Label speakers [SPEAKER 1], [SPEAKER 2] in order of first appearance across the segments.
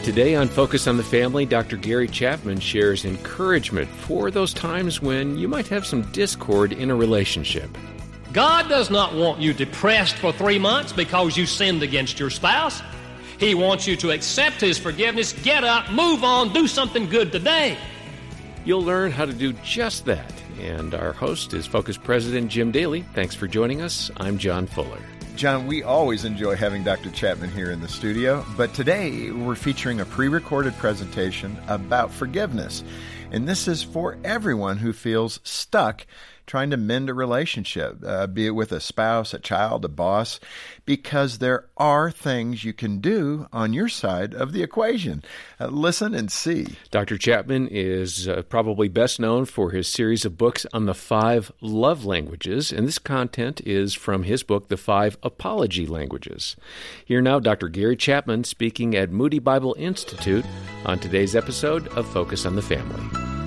[SPEAKER 1] Today on Focus on the Family, Dr. Gary Chapman shares encouragement for those times when you might have some discord in a relationship.
[SPEAKER 2] God does not want you depressed for 3 months because you sinned against your spouse. He wants you to accept His forgiveness, get up, move on, do something good today.
[SPEAKER 1] You'll learn how to do just that. And our host is Focus President Jim Daly. Thanks for joining us. I'm John Fuller.
[SPEAKER 3] John, we always enjoy having Dr. Chapman here in the studio, but today we're featuring a pre-recorded presentation about forgiveness. And this is for everyone who feels stuck trying to mend a relationship, be it with a spouse, a child, a boss, because there are things you can do on your side of the equation. Listen and see.
[SPEAKER 1] Dr. Chapman is probably best known for his series of books on the 5 love languages, and this content is from his book, The 5 Apology Languages. Here now, Dr. Gary Chapman speaking at Moody Bible Institute on today's episode of Focus on the Family.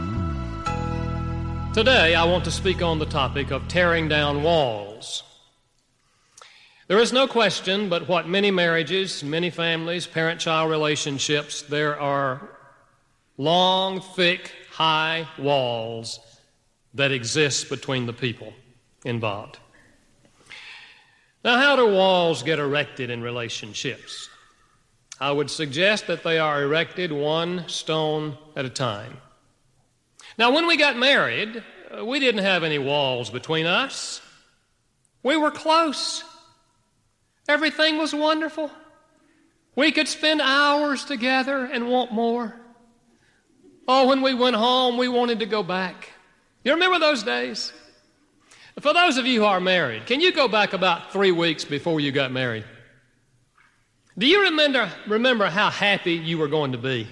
[SPEAKER 2] Today, I want to speak on the topic of tearing down walls. There is no question but what many marriages, many families, parent-child relationships, there are long, thick, high walls that exist between the people involved. Now, how do walls get erected in relationships? I would suggest that they are erected one stone at a time. Now, when we got married, we didn't have any walls between us. We were close. Everything was wonderful. We could spend hours together and want more. Oh, when we went home, we wanted to go back. You remember those days? For those of you who are married, can you go back about 3 weeks before you got married? Do you remember how happy you were going to be?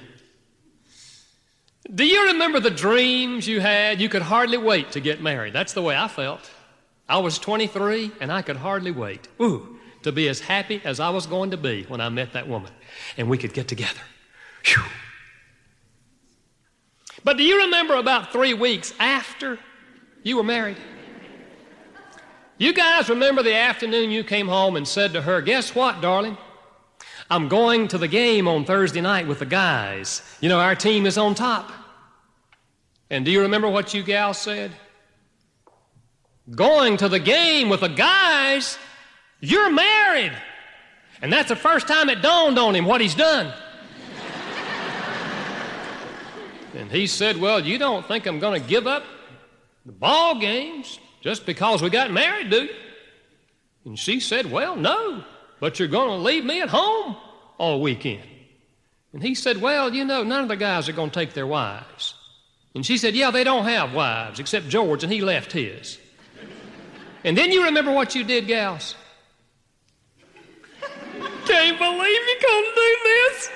[SPEAKER 2] Do you remember the dreams you had? You could hardly wait to get married. That's the way I felt. I was 23, and I could hardly wait to be as happy as I was going to be when I met that woman, and we could get together. Whew. But do you remember about 3 weeks after you were married? You guys remember the afternoon you came home and said to her, "Guess what, darling? I'm going to the game on Thursday night with the guys. You know, our team is on top." And do you remember what you gals said? "Going to the game with the guys? You're married." And that's the first time it dawned on him what he's done. And he said, "Well, you don't think I'm going to give up the ball games just because we got married, do you?" And she said, "Well, no. But you're going to leave me at home all weekend." And he said, "Well, you know, none of the guys are going to take their wives." And she said, "Yeah, they don't have wives except George, and he left his." And then you remember what you did, gals? Can't believe you're going to do this.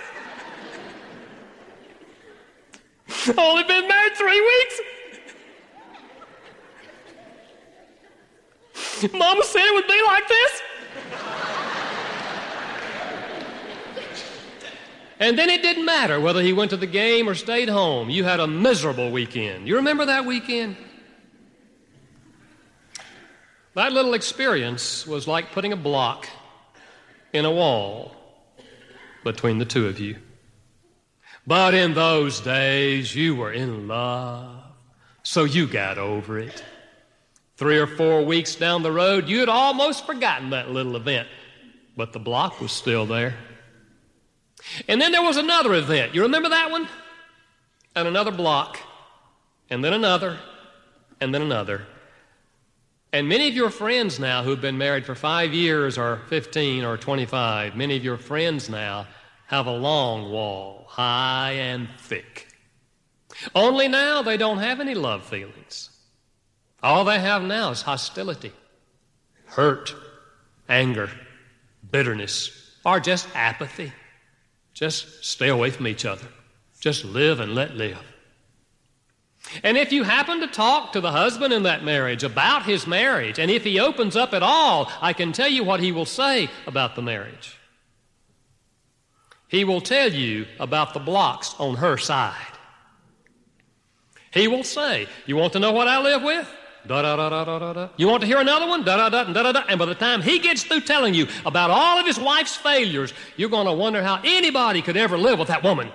[SPEAKER 2] Only been married 3 weeks. Mama said it would be like this. And then it didn't matter whether he went to the game or stayed home. You had a miserable weekend. You remember that weekend? That little experience was like putting a block in a wall between the two of you. But in those days, you were in love, so you got over it. 3 or 4 weeks down the road, you had almost forgotten that little event, but the block was still there. And then there was another event. You remember that one? And another block, and then another, and then another. And many of your friends now who've been married for 5 years or 15 or 25, many of your friends now have a long wall, high and thick. Only now they don't have any love feelings. All they have now is hostility, hurt, anger, bitterness, or just apathy. Just stay away from each other. Just live and let live. And if you happen to talk to the husband in that marriage about his marriage, and if he opens up at all, I can tell you what he will say about the marriage. He will tell you about the blocks on her side. He will say, "You want to know what I live with? Da-da-da-da-da-da. You want to hear another one? Da-da-da, da-da-da. And by the time he gets through telling you about all of his wife's failures, you're going to wonder how anybody could ever live with that woman.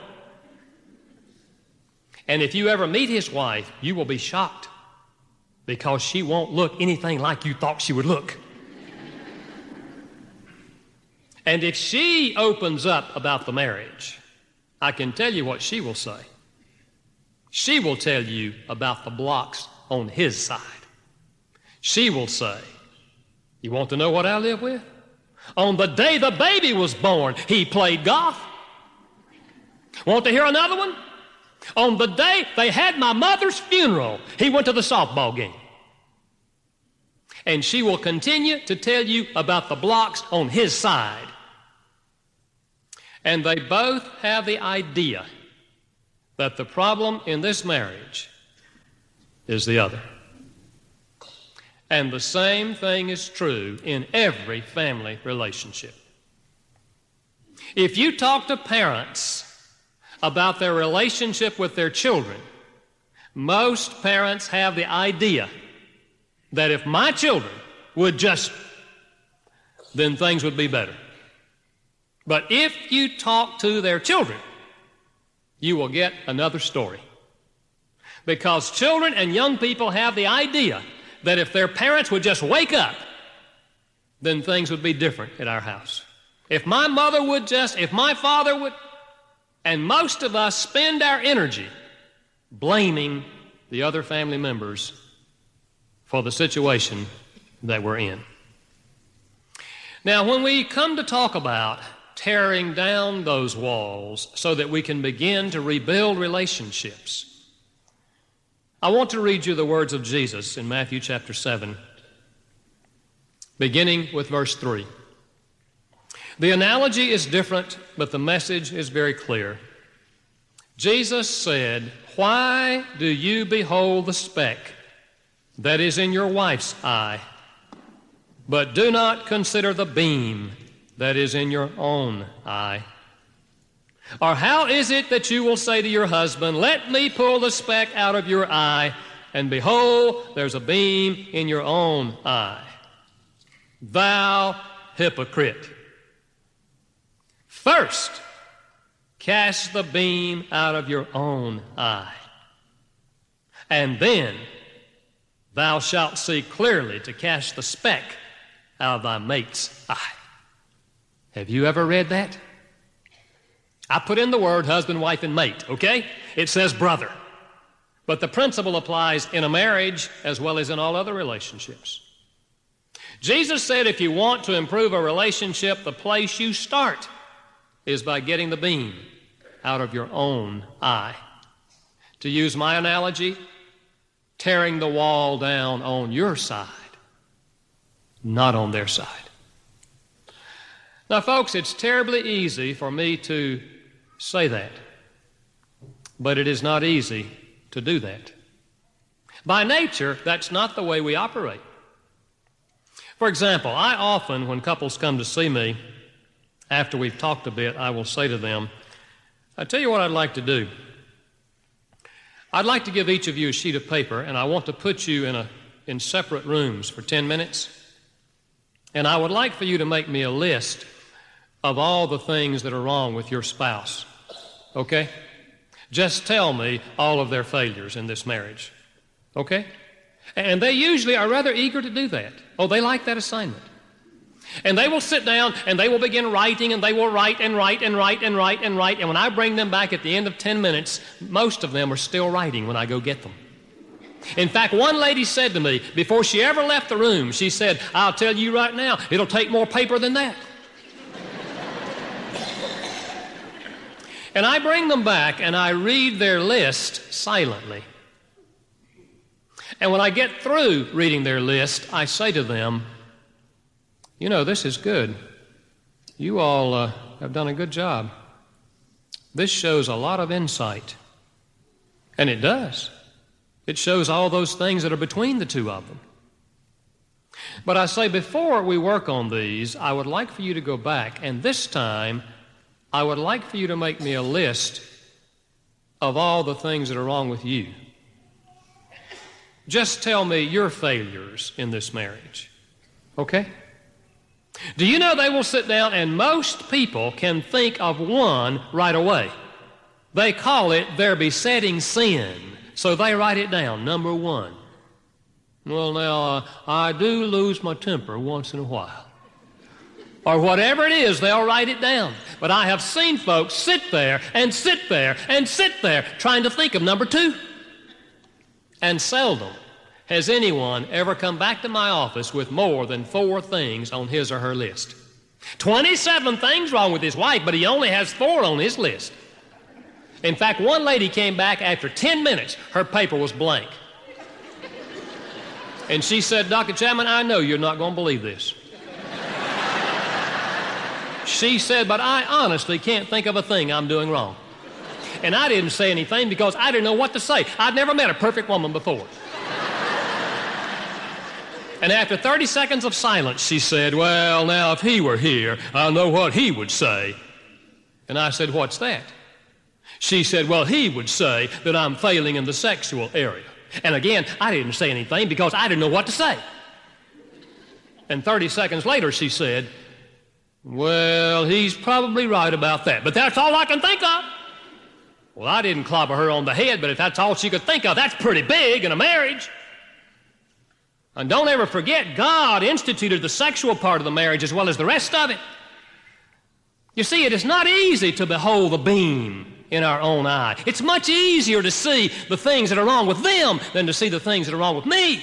[SPEAKER 2] And if you ever meet his wife, you will be shocked because she won't look anything like you thought she would look. And if she opens up about the marriage, I can tell you what she will say. She will tell you about the blocks on his side. She will say, you want to know what I live with? On the day the baby was born, he played golf. Want to hear another one? On the day they had my mother's funeral, he went to the softball game. And she will continue to tell you about the blocks on his side. And they both have the idea that the problem in this marriage is the other. And the same thing is true in every family relationship. If you talk to parents about their relationship with their children, most parents have the idea that if my children would just, then things would be better. But if you talk to their children, you will get another story. Because children and young people have the idea that if their parents would just wake up, then things would be different at our house. If my mother would just, if my father would, and most of us spend our energy blaming the other family members for the situation that we're in. Now, when we come to talk about tearing down those walls so that we can begin to rebuild relationships, I want to read you the words of Jesus in Matthew chapter 7, beginning with verse 3. The analogy is different, but the message is very clear. Jesus said, "Why do you behold the speck that is in your wife's eye, but do not consider the beam that is in your own eye? Or how is it that you will say to your husband, 'Let me pull the speck out of your eye,' and behold, there's a beam in your own eye? Thou hypocrite! First, cast the beam out of your own eye, and then thou shalt see clearly to cast the speck out of thy mate's eye." Have you ever read that? I put in the word husband, wife, and mate, okay? It says brother. But the principle applies in a marriage as well as in all other relationships. Jesus said if you want to improve a relationship, the place you start is by getting the beam out of your own eye. To use my analogy, tearing the wall down on your side, not on their side. Now, folks, it's terribly easy for me to say that, but it is not easy to do that. By nature, that's not the way we operate. For example, I often, when couples come to see me, after we've talked a bit, I will say to them, I tell you what I'd like to do. I'd like to give each of you a sheet of paper, and I want to put you in separate rooms for 10 minutes. And I would like for you to make me a list of all the things that are wrong with your spouse. Okay? Just tell me all of their failures in this marriage. Okay? And they usually are rather eager to do that. Oh, they like that assignment. And they will sit down and they will begin writing, and they will write and write and write and write and write. And when I bring them back at the end of 10 minutes, most of them are still writing when I go get them. In fact, one lady said to me, before she ever left the room, she said, "I'll tell you right now, it'll take more paper than that." And I bring them back and I read their list silently. And when I get through reading their list, I say to them, "You know, this is good. You all have done a good job. This shows a lot of insight." And it does. It shows all those things that are between the two of them. But I say, before we work on these, I would like for you to go back, and this time, I would like for you to make me a list of all the things that are wrong with you. Just tell me your failures in this marriage. Okay? Do you know they will sit down and most people can think of one right away? They call it their besetting sin. So they write it down, number one. Well, now, I do lose my temper once in a while. Or whatever it is, they'll write it down. But I have seen folks sit there and sit there and sit there trying to think of number two. And seldom has anyone ever come back to my office with more than 4 things on his or her list. 27 things wrong with his wife, but he only has 4 on his list. In fact, one lady came back after 10 minutes. Her paper was blank. And she said, Dr. Chapman, I know you're not going to believe this. She said, but I honestly can't think of a thing I'm doing wrong. And I didn't say anything because I didn't know what to say. I'd never met a perfect woman before. And after 30 seconds of silence, she said, well, now, if he were here, I know what he would say. And I said, what's that? She said, well, he would say that I'm failing in the sexual area. And again, I didn't say anything because I didn't know what to say. And 30 seconds later, she said, well, he's probably right about that, but that's all I can think of. Well, I didn't clobber her on the head, but if that's all she could think of, that's pretty big in a marriage. And don't ever forget, God instituted the sexual part of the marriage as well as the rest of it. You see, it is not easy to behold the beam in our own eye. It's much easier to see the things that are wrong with them than to see the things that are wrong with me.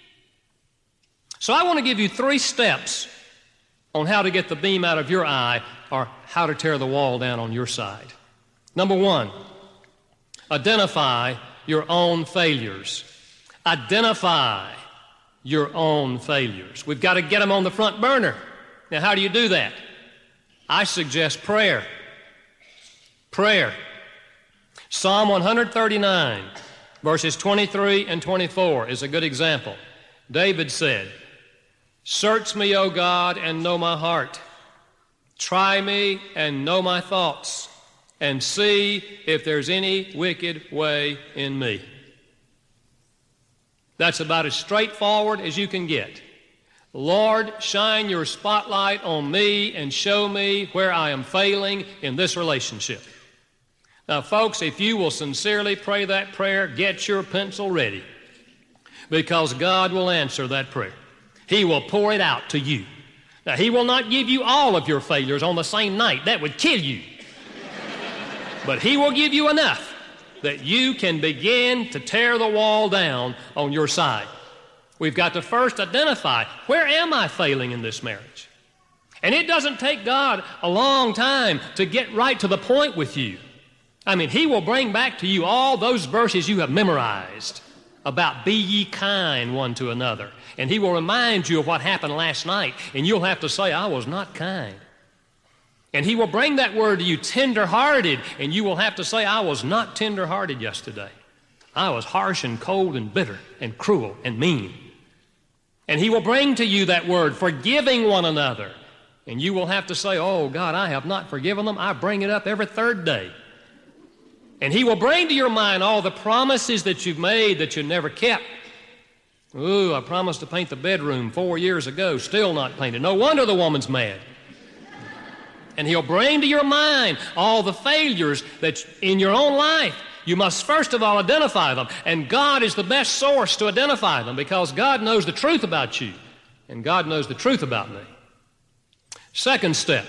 [SPEAKER 2] So I want to give you 3 steps on how to get the beam out of your eye or how to tear the wall down on your side. Number 1, identify your own failures. Identify your own failures. We've got to get them on the front burner. Now, how do you do that? I suggest prayer. Prayer. Psalm 139, verses 23 and 24 is a good example. David said, search me, O God, and know my heart. Try me and know my thoughts, and see if there's any wicked way in me. That's about as straightforward as you can get. Lord, shine your spotlight on me and show me where I am failing in this relationship. Now, folks, if you will sincerely pray that prayer, get your pencil ready, because God will answer that prayer. He will pour it out to you. Now, He will not give you all of your failures on the same night. That would kill you. But He will give you enough that you can begin to tear the wall down on your side. We've got to first identify, where am I failing in this marriage? And it doesn't take God a long time to get right to the point with you. I mean, He will bring back to you all those verses you have memorized about be ye kind one to another. And He will remind you of what happened last night, and you'll have to say, I was not kind. And He will bring that word to you, tender-hearted, and you will have to say, I was not tender-hearted yesterday. I was harsh and cold and bitter and cruel and mean. And He will bring to you that word, forgiving one another. And you will have to say, oh, God, I have not forgiven them. I bring it up every 3rd day. And He will bring to your mind all the promises that you've made that you never kept. Ooh, I promised to paint the bedroom 4 years ago, still not painted. No wonder the woman's mad. And He'll bring to your mind all the failures that in your own life. You must first of all identify them. And God is the best source to identify them, because God knows the truth about you. And God knows the truth about me. Second step,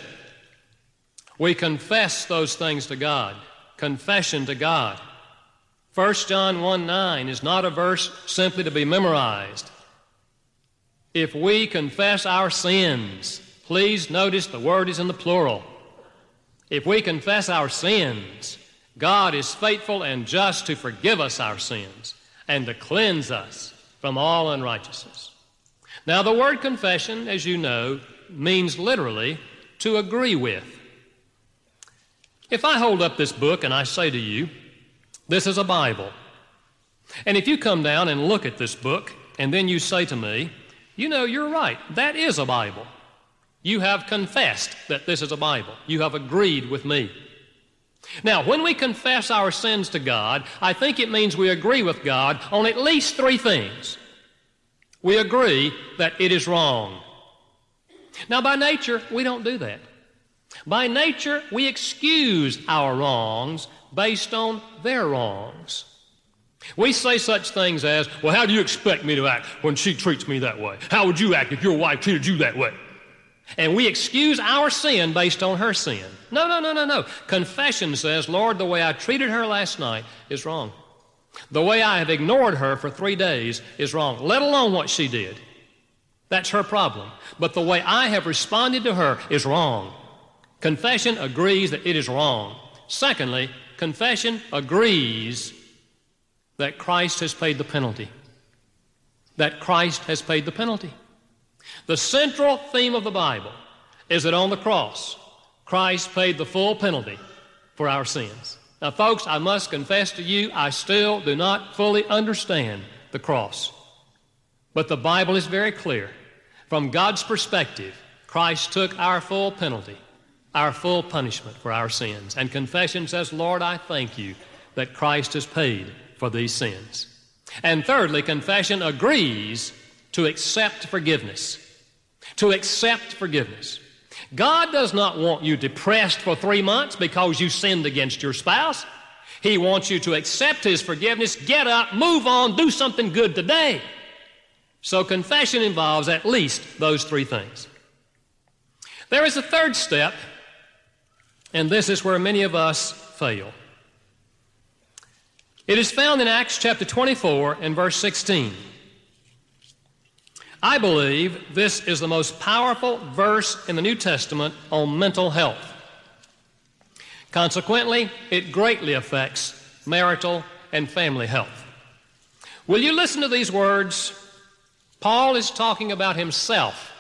[SPEAKER 2] we confess those things to God. Confession to God. 1 John 1:9 is not a verse simply to be memorized. If we confess our sins, please notice the word is in the plural. If we confess our sins, God is faithful and just to forgive us our sins and to cleanse us from all unrighteousness. Now, the word confession, as you know, means literally to agree with. If I hold up this book and I say to you, this is a Bible, and if you come down and look at this book and then you say to me, you know, you're right, that is a Bible. You have confessed that this is a Bible. You have agreed with me. Now, when we confess our sins to God, I think it means we agree with God on at least three things. We agree that it is wrong. Now, by nature, we don't do that. By nature, we excuse our wrongs based on their wrongs. We say such things as, well, how do you expect me to act when she treats me that way? How would you act if your wife treated you that way? And we excuse our sin based on her sin. No. Confession says, Lord, the way I treated her last night is wrong. The way I have ignored her for 3 days is wrong, let alone what she did. That's her problem. But the way I have responded to her is wrong. Confession agrees that it is wrong. Secondly, confession agrees that Christ has paid the penalty. That Christ has paid the penalty. The central theme of the Bible is that on the cross, Christ paid the full penalty for our sins. Now, folks, I must confess to you, I still do not fully understand the cross. But the Bible is very clear. From God's perspective, Christ took our full penalty, our full punishment for our sins. And confession says, Lord, I thank you that Christ has paid for these sins. And thirdly, confession agrees to accept forgiveness. To accept forgiveness. God does not want you depressed for 3 months because you sinned against your spouse. He wants you to accept His forgiveness, get up, move on, do something good today. So confession involves at least those three things. There is a third step, and this is where many of us fail. It is found in Acts chapter 24 and verse 16. I believe this is the most powerful verse in the New Testament on mental health. Consequently, it greatly affects marital and family health. Will you listen to these words? Paul is talking about himself.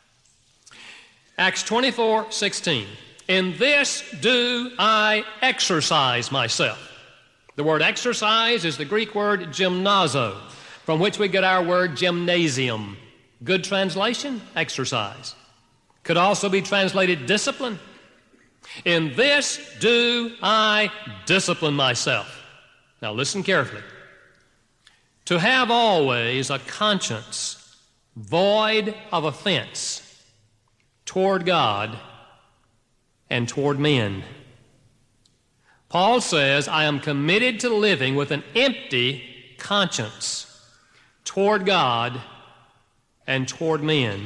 [SPEAKER 2] Acts 24:16. In this do I exercise myself. The word exercise is the Greek word gymnazo, from which we get our word gymnasium. Good translation, exercise. Could also be translated discipline. In this do I discipline myself. Now listen carefully. To have always a conscience void of offense toward God and toward men. Paul says, I am committed to living with an empty conscience toward God and toward men.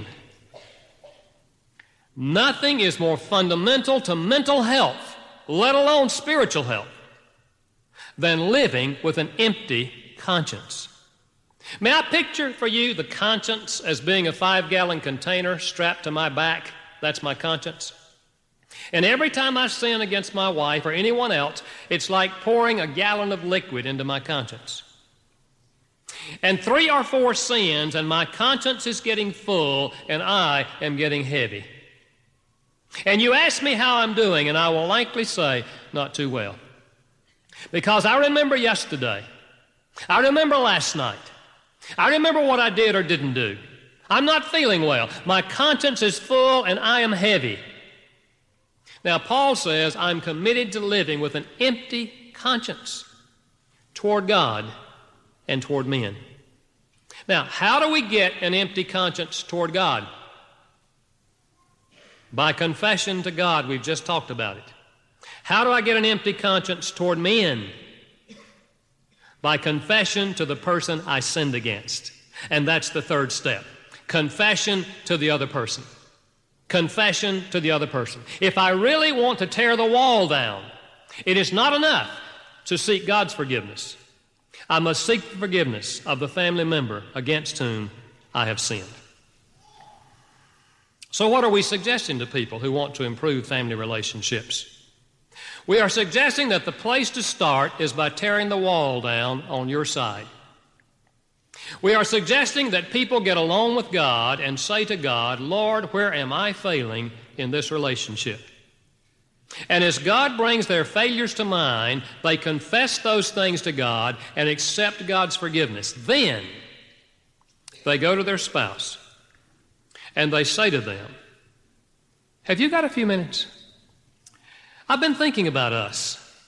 [SPEAKER 2] Nothing is more fundamental to mental health, let alone spiritual health, than living with an empty conscience. May I picture for you the conscience as being a 5-gallon container strapped to my back? That's my conscience. And every time I sin against my wife or anyone else, it's like pouring a gallon of liquid into my conscience. And 3 or 4 sins, and my conscience is getting full, and I am getting heavy. And you ask me how I'm doing, and I will likely say, not too well. Because I remember yesterday. I remember last night. I remember what I did or didn't do. I'm not feeling well. My conscience is full, and I am heavy. Now, Paul says, I'm committed to living with an empty conscience toward God and toward men. Now, how do we get an empty conscience toward God? By confession to God. We've just talked about it. How do I get an empty conscience toward men? By confession to the person I sinned against. And that's the third step. Confession to the other person. Confession to the other person. If I really want to tear the wall down, it is not enough to seek God's forgiveness. I must seek the forgiveness of the family member against whom I have sinned. So what are we suggesting to people who want to improve family relationships? We are suggesting that the place to start is by tearing the wall down on your side. We are suggesting that people get alone with God and say to God, Lord, where am I failing in this relationship? And as God brings their failures to mind, they confess those things to God and accept God's forgiveness. Then they go to their spouse and they say to them, have you got a few minutes? I've been thinking about us.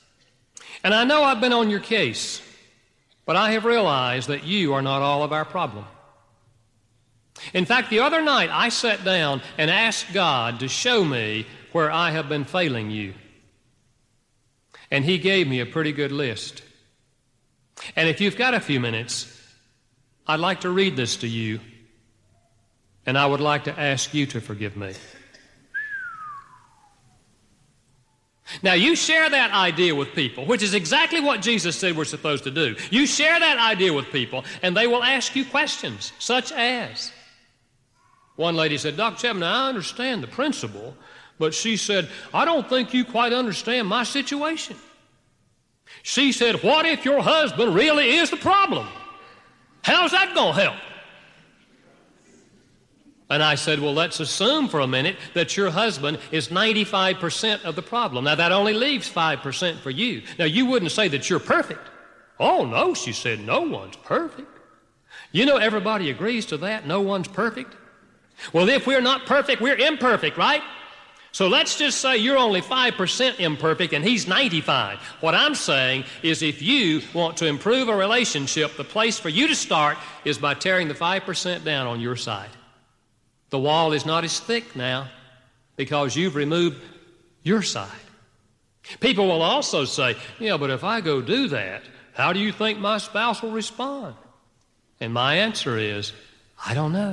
[SPEAKER 2] And I know I've been on your case, but I have realized that you are not all of our problem. In fact, the other night I sat down and asked God to show me where I have been failing you. And He gave me a pretty good list. And if you've got a few minutes, I'd like to read this to you, and I would like to ask you to forgive me. Now, you share that idea with people, which is exactly what Jesus said we're supposed to do. You share that idea with people, and they will ask you questions, such as, one lady said, Dr. Chapman, I understand the principle, but she said, I don't think you quite understand my situation. She said, what if your husband really is the problem? How's that going to help? And I said, well, let's assume for a minute that your husband is 95% of the problem. Now, that only leaves 5% for you. Now, you wouldn't say that you're perfect. Oh, no, she said, no one's perfect. You know, everybody agrees to that. No one's perfect. Well, if we're not perfect, we're imperfect, right? So let's just say you're only 5% imperfect and he's 95. What I'm saying is if you want to improve a relationship, the place for you to start is by tearing the 5% down on your side. The wall is not as thick now because you've removed your side. People will also say, yeah, but if I go do that, how do you think my spouse will respond? And my answer is, I don't know.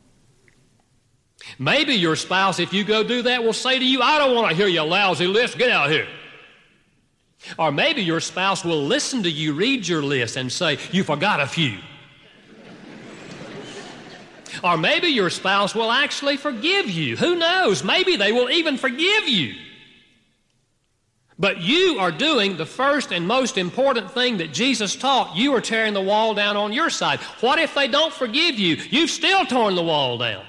[SPEAKER 2] Maybe your spouse, if you go do that, will say to you, I don't want to hear your lousy list, get out here. Or maybe your spouse will listen to you read your list and say, you forgot a few. Or maybe your spouse will actually forgive you. Who knows? Maybe they will even forgive you. But you are doing the first and most important thing that Jesus taught. You are tearing the wall down on your side. What if they don't forgive you? You've still torn the wall down.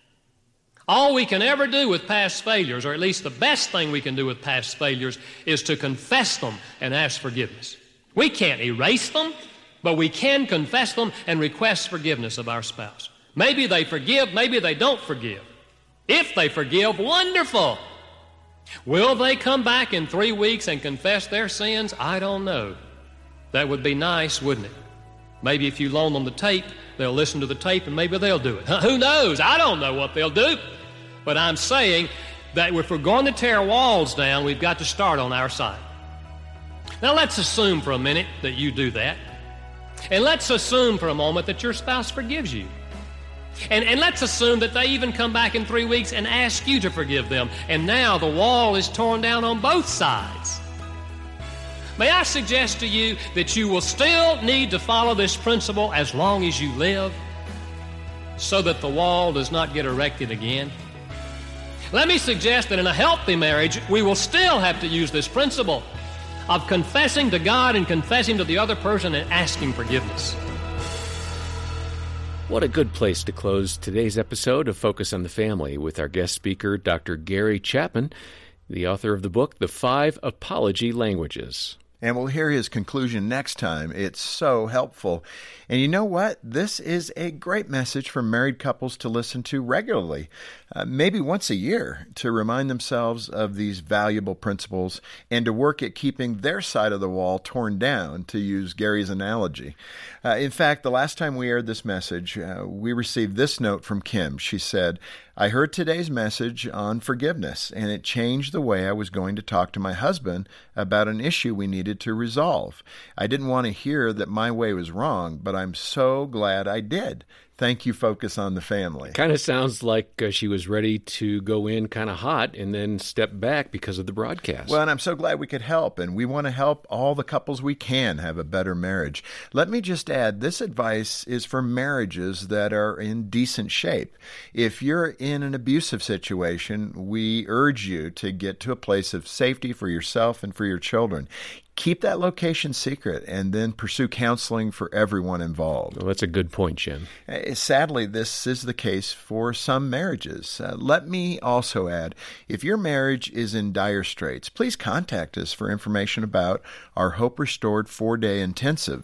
[SPEAKER 2] All we can ever do with past failures, or at least the best thing we can do with past failures, is to confess them and ask forgiveness. We can't erase them, but we can confess them and request forgiveness of our spouse. Maybe they forgive, maybe they don't forgive. If they forgive, wonderful. Will they come back in 3 weeks and confess their sins? I don't know. That would be nice, wouldn't it? Maybe if you loan them the tape, they'll listen to the tape and maybe they'll do it. Who knows? I don't know what they'll do. But I'm saying that if we're going to tear walls down, we've got to start on our side. Now let's assume for a minute that you do that. And let's assume for a moment that your spouse forgives you. And let's assume that they even come back in 3 weeks and ask you to forgive them. And now the wall is torn down on both sides. May I suggest to you that you will still need to follow this principle as long as you live so that the wall does not get erected again? Let me suggest that in a healthy marriage, we will still have to use this principle of confessing to God and confessing to the other person and asking forgiveness.
[SPEAKER 1] What a good place to close today's episode of Focus on the Family with our guest speaker, Dr. Gary Chapman, the author of the book, The 5 Apology Languages.
[SPEAKER 3] And we'll hear his conclusion next time. It's so helpful. And you know what? This is a great message for married couples to listen to regularly, maybe once a year, to remind themselves of these valuable principles and to work at keeping their side of the wall torn down, to use Gary's analogy. In fact, the last time we aired this message, we received this note from Kim. She said, I heard today's message on forgiveness, and it changed the way I was going to talk to my husband about an issue we needed to resolve. I didn't want to hear that my way was wrong, but I'm so glad I did. Thank you, Focus on the Family.
[SPEAKER 1] Kind of sounds like she was ready to go in kind of hot and then step back because of the broadcast.
[SPEAKER 3] Well, and I'm so glad we could help, and we want to help all the couples we can have a better marriage. Let me just add, this advice is for marriages that are in decent shape. If you're in an abusive situation, we urge you to get to a place of safety for yourself and for your children. Keep that location secret and then pursue counseling for everyone involved.
[SPEAKER 1] Well, that's a good point, Jim.
[SPEAKER 3] Sadly, this is the case for some marriages. Let me also add, if your marriage is in dire straits, please contact us for information about our Hope Restored 4-day intensives.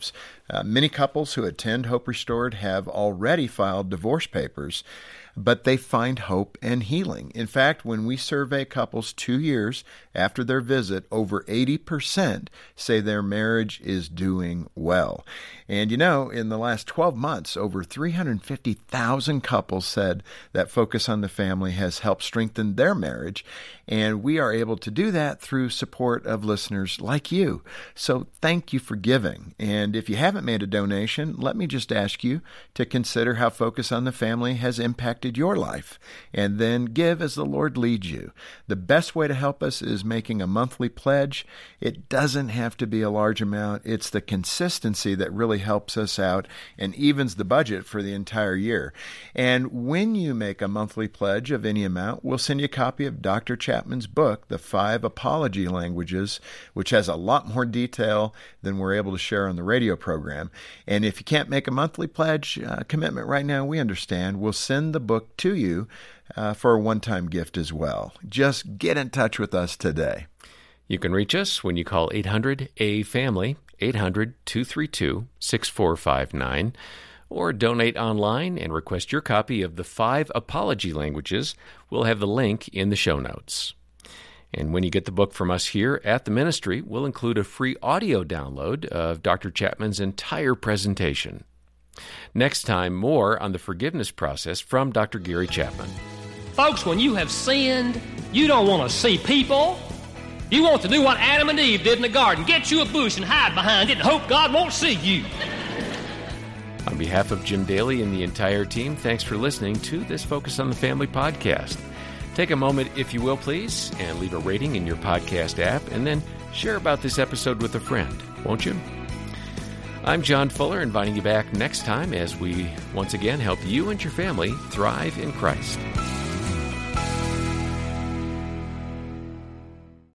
[SPEAKER 3] Many couples who attend Hope Restored have already filed divorce papers, but they find hope and healing. In fact, when we survey couples 2 years after their visit, over 80% say their marriage is doing well. And you know, in the last 12 months, over 350,000 couples said that Focus on the Family has helped strengthen their marriage, and we are able to do that through support of listeners like you. So thank you for giving. And if you haven't made a donation, let me just ask you to consider how Focus on the Family has impacted your life, and then give as the Lord leads you. The best way to help us is making a monthly pledge. It doesn't have to be a large amount. It's the consistency that really helps us out and evens the budget for the entire year. And when you make a monthly pledge of any amount, we'll send you a copy of Dr. Chapman's book, The 5 Apology Languages, which has a lot more detail than we're able to share on the radio program. And if you can't make a monthly pledge commitment right now, we understand. We'll send the book to you for a one-time gift as well. Just get in touch with us today.
[SPEAKER 1] You can reach us when you call 800-A-FAMILY, 800-232-6459, or donate online and request your copy of The 5 Apology Languages. We'll have the link in the show notes. And when you get the book from us here at the ministry, we'll include a free audio download of Dr. Chapman's entire presentation. Next time, more on the forgiveness process from Dr. Gary Chapman.
[SPEAKER 2] Folks, when you have sinned, you don't want to see people. You want to do what Adam and Eve did in the garden. Get you a bush and hide behind it and hope God won't see you.
[SPEAKER 1] On behalf of Jim Daly and the entire team, thanks for listening to this Focus on the Family podcast. Take a moment, if you will, please, and leave a rating in your podcast app, and then share about this episode with a friend, won't you? I'm John Fuller, inviting you back next time as we once again help you and your family thrive in Christ.